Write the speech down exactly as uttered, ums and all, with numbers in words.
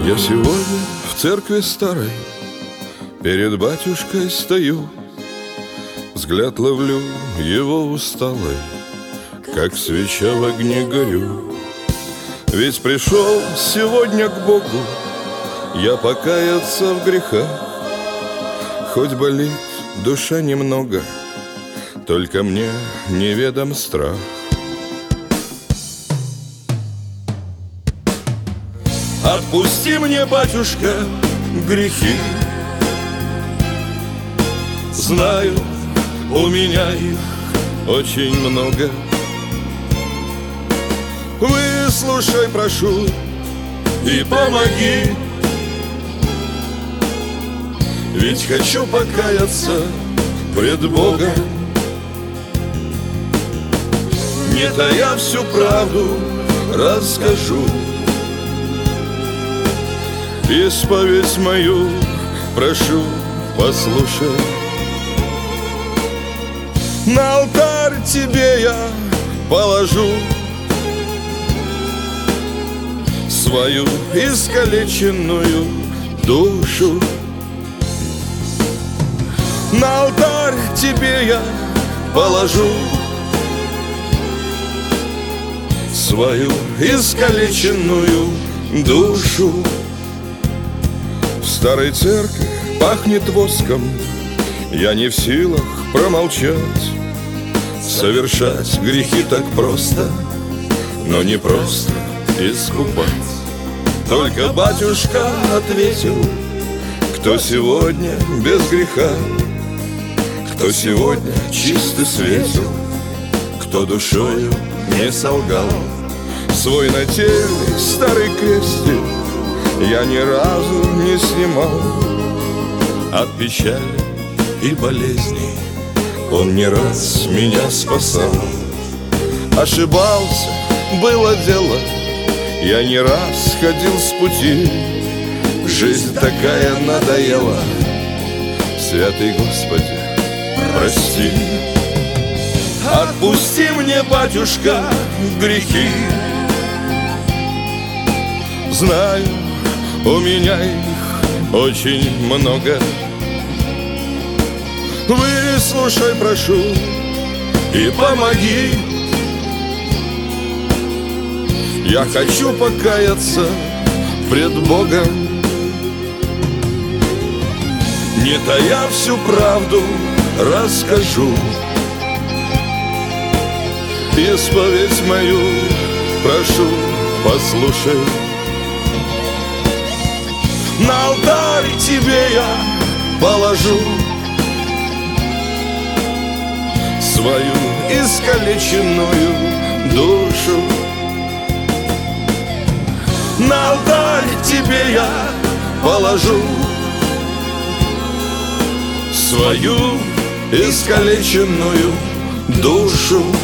Я сегодня в церкви старой перед батюшкой стою, взгляд ловлю его усталый, как свеча в огне горю. Ведь пришел сегодня к Богу я покаяться в грехах. Хоть болит душа немного, только мне неведом страх. Отпусти мне, батюшка, грехи. Знаю, у меня их очень много. Выслушай, прошу, и помоги. Ведь хочу покаяться пред Богом, не тая всю правду расскажу. Исповедь мою прошу, послушай. На алтарь тебе я положу свою искалеченную душу. На алтарь тебе я положу свою искалеченную душу. В старой церкви пахнет воском, я не в силах промолчать. Совершать грехи так просто, но не просто искупать. Только батюшка ответил: кто сегодня без греха, кто сегодня чист и светил, кто душою не солгал. Свой нательный старый крестик я ни разу не снимал. От печали и болезней он не раз меня спасал. Ошибался, было дело, я не раз ходил с пути. Жизнь такая надоела, святый Господи, прости. Отпусти мне, батюшка, грехи. Знаю, у меня их очень много. Выслушай, прошу, и помоги. Я хочу покаяться пред Богом, не тая всю правду расскажу. Исповедь мою прошу, послушай. На алтарь тебе я положу свою искалеченную душу. На алтарь тебе я положу свою искалеченную душу.